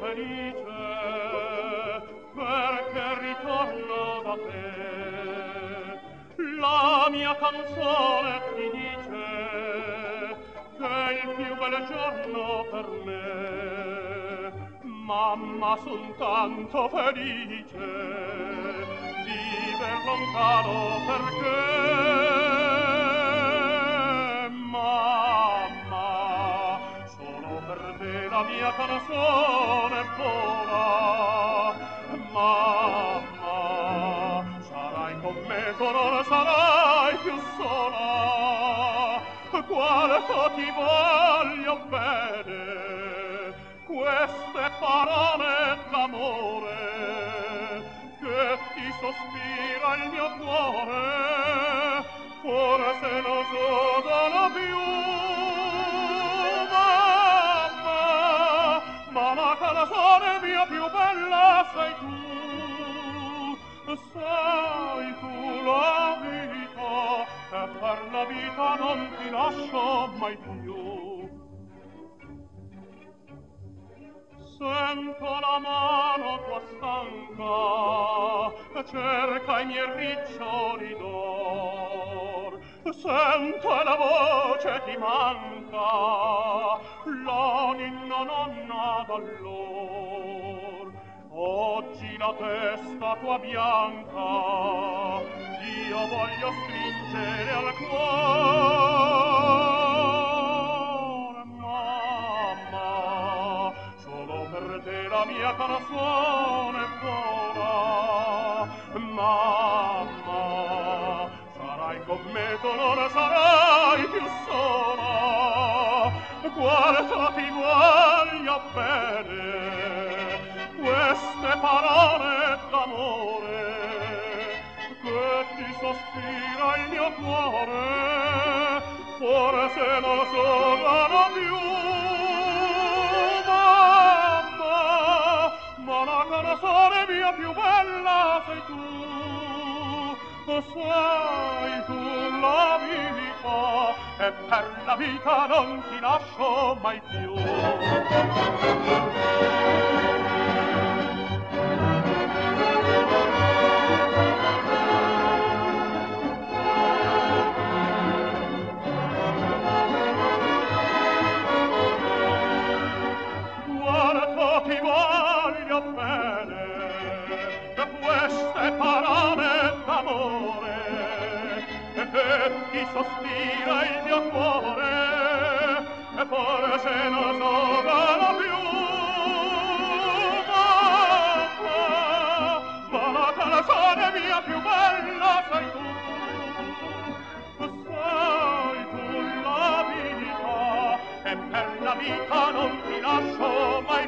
felice perché ritorno da te. La mia canzone ti dice che è il più bel giorno per me. Mamma, son tanto felice, viver lontano perché. Mamma, solo per te la mia canzone vola. Mamma, sarai con me, tu non sarai più sola. Quanto ti voglio bene, queste parole d'amore che ti sospira il mio cuore, forse non sono più. Mamma, ma la canzone mia più bella sei tu la vita, e per la vita non ti lascio mai più. Sento la mano tua stanca, cerca i miei riccioli d'or. Sento la voce ti manca, la ninna nonna d'allor. Oggi la testa tua bianca io voglio stringere al cuore. Mamma, solo per te la mia canzone vola. Mamma, sarai con me, tu non sarai più sola. Quanto ti voglio bene, queste parole d'amore che ti sospira il mio cuore, forse non sono più. Mamma, ma la canzone mia più bella sei tu la vita, e per la vita non ti lascio mai più. Guarda ti voglio bene, da queste parole d'amore che ti sospira il mio cuore, e forse non sono più. Ma la canzone mia più bella sei tu la vita, e per la vita non ti lascio mai